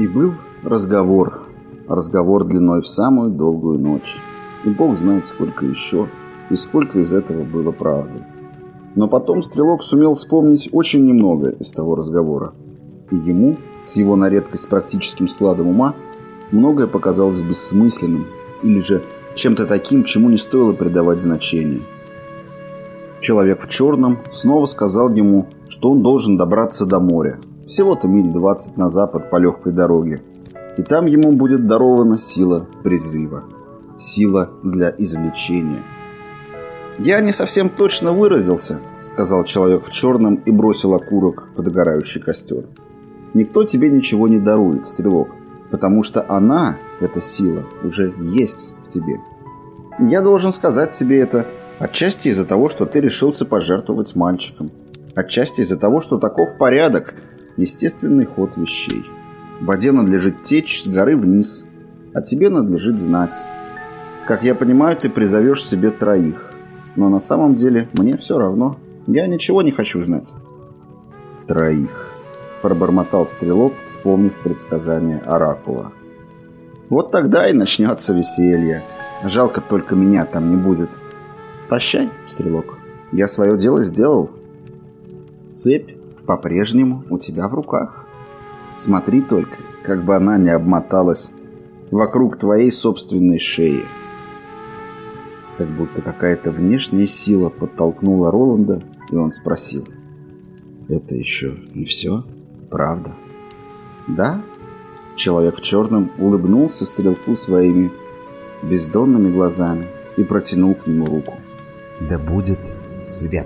И был разговор. Разговор длиной в самую долгую ночь. И Бог знает, сколько еще, и сколько из этого было правды. Но потом Стрелок сумел вспомнить очень немного из того разговора. И ему, с его на редкость практическим складом ума, многое показалось бессмысленным или же чем-то таким, чему не стоило придавать значения. Человек в черном снова сказал ему, что он должен добраться до моря, всего-то миль 20 на запад по легкой дороге, и там ему будет дарована сила призыва, сила для извлечения. «Я не совсем точно выразился», — сказал человек в черном и бросил окурок в догорающий костер. «Никто тебе ничего не дарует, Стрелок, потому что она, эта сила, уже есть в тебе. Я должен сказать тебе это отчасти из-за того, что ты решился пожертвовать мальчиком, отчасти из-за того, что таков порядок, естественный ход вещей. Воде надлежит течь с горы вниз, а тебе надлежит знать. Как я понимаю, ты призовешь себе 3, но на самом деле мне все равно. Я ничего не хочу знать». 3, пробормотал Стрелок, вспомнив предсказание Оракула. «Вот тогда и начнется веселье. Жалко, только меня там не будет. Прощай, Стрелок, я свое дело сделал. Цепь по-прежнему у тебя в руках. Смотри только, как бы она не обмоталась вокруг твоей собственной шеи». Как будто какая-то внешняя сила подтолкнула Роланда, и он спросил: «Это еще не все, правда?» «Да?» Человек в черном улыбнулся Стрелку своими бездонными глазами и протянул к нему руку. «Да будет свет!»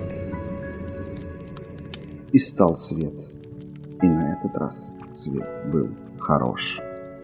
И стал свет. И на этот раз свет был хорош.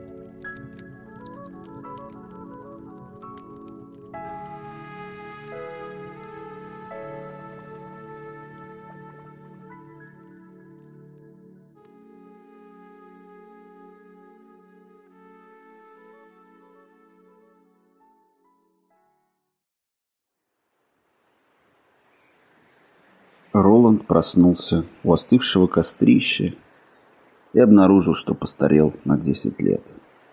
Роланд проснулся у остывшего кострища и обнаружил, что постарел на 10 лет.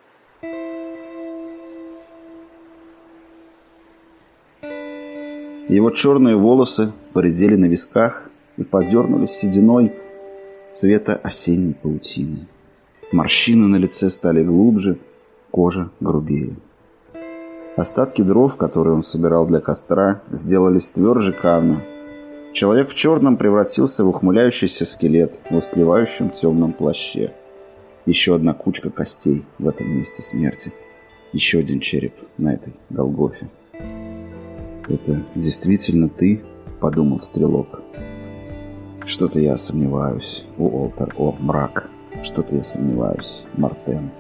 Его черные волосы поредели на висках и подернулись сединой цвета осенней паутины. Морщины на лице стали глубже, кожа грубее. Остатки дров, которые он собирал для костра, сделались тверже камня. Человек в черном превратился в ухмыляющийся скелет в устлевающем темном плаще. Еще одна кучка костей в этом месте смерти. Еще один череп на этой Голгофе. «Это действительно ты?» — подумал Стрелок. «Что-то я сомневаюсь, Уолтер, мрак. Что-то я сомневаюсь, Мартен».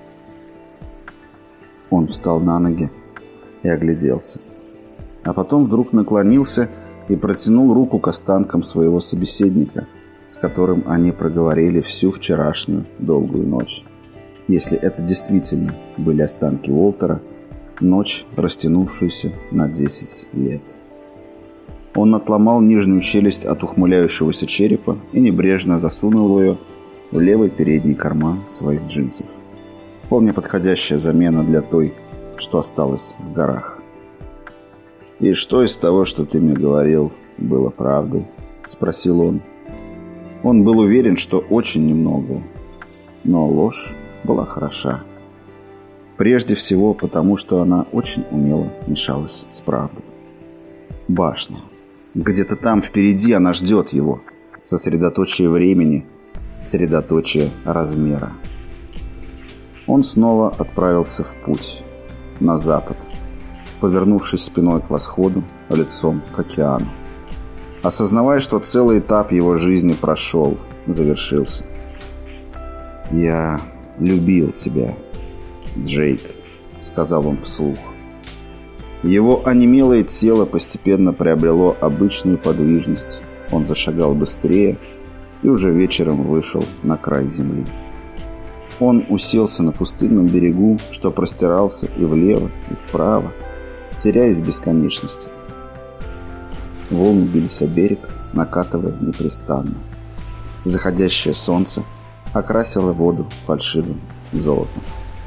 Он встал на ноги и огляделся. А потом вдруг наклонился и протянул руку к останкам своего собеседника, с которым они проговорили всю вчерашнюю долгую ночь. Если это действительно были останки Уолтера, ночь, растянувшуюся на 10 лет. Он отломал нижнюю челюсть от ухмыляющегося черепа и небрежно засунул ее в левый передний карман своих джинсов. Вполне подходящая замена для той, что осталась в горах. «И что из того, что ты мне говорил, было правдой?» — спросил он. Он был уверен, что очень немногое, но ложь была хороша. Прежде всего потому, что она очень умело мешалась с правдой. Башня. Где-то там впереди она ждет его. Сосредоточие времени, средоточие размера. Он снова отправился в путь, на запад, повернувшись спиной к восходу, лицом к океану. Осознавая, что целый этап его жизни прошел, завершился. «Я любил тебя, Джейк», — сказал он вслух. Его онемелое тело постепенно приобрело обычную подвижность. Он зашагал быстрее и уже вечером вышел на край земли. Он уселся на пустынном берегу, что простирался и влево, и вправо, теряясь в бесконечности. Волны бились о берег, накатывая непрестанно. Заходящее солнце окрасило воду фальшивым золотом.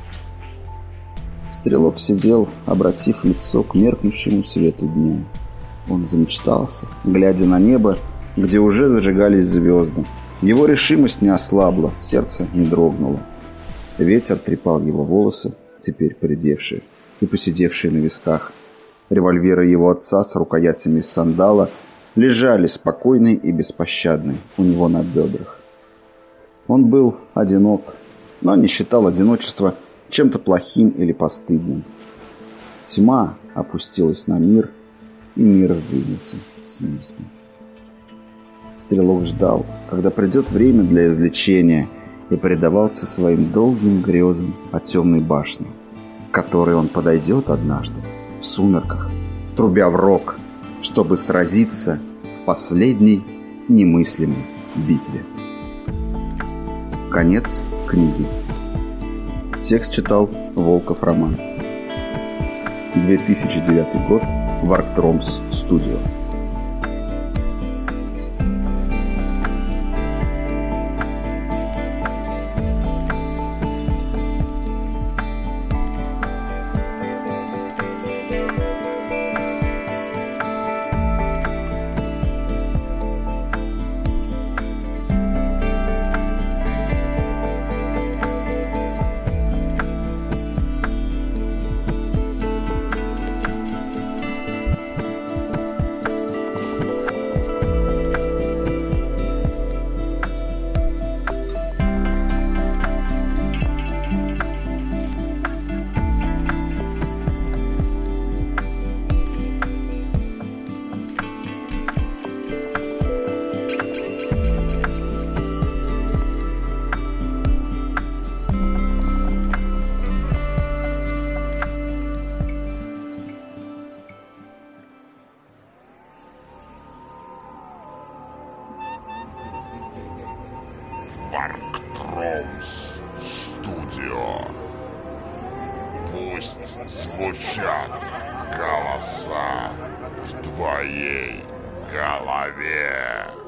Стрелок сидел, обратив лицо к меркнущему свету дня. Он замечтался, глядя на небо, где уже зажигались звезды. Его решимость не ослабла, сердце не дрогнуло. Ветер трепал его волосы, теперь поредевшие и поседевшие на висках. Револьверы его отца с рукоятями из сандала лежали спокойные и беспощадные у него на бедрах. Он был одинок, но не считал одиночество чем-то плохим или постыдным. Тьма опустилась на мир, и мир сдвинулся с места. Стрелок ждал, когда придет время для извлечения, и предавался своим долгим грезам о темной башне, к которой он подойдет однажды в сумерках, трубя в рог, чтобы сразиться в последней немыслимой битве. Конец книги. Текст читал Волков Роман. 2009 год. Варктромс Студио. Варктромс Студио. Пусть звучат голоса в твоей голове.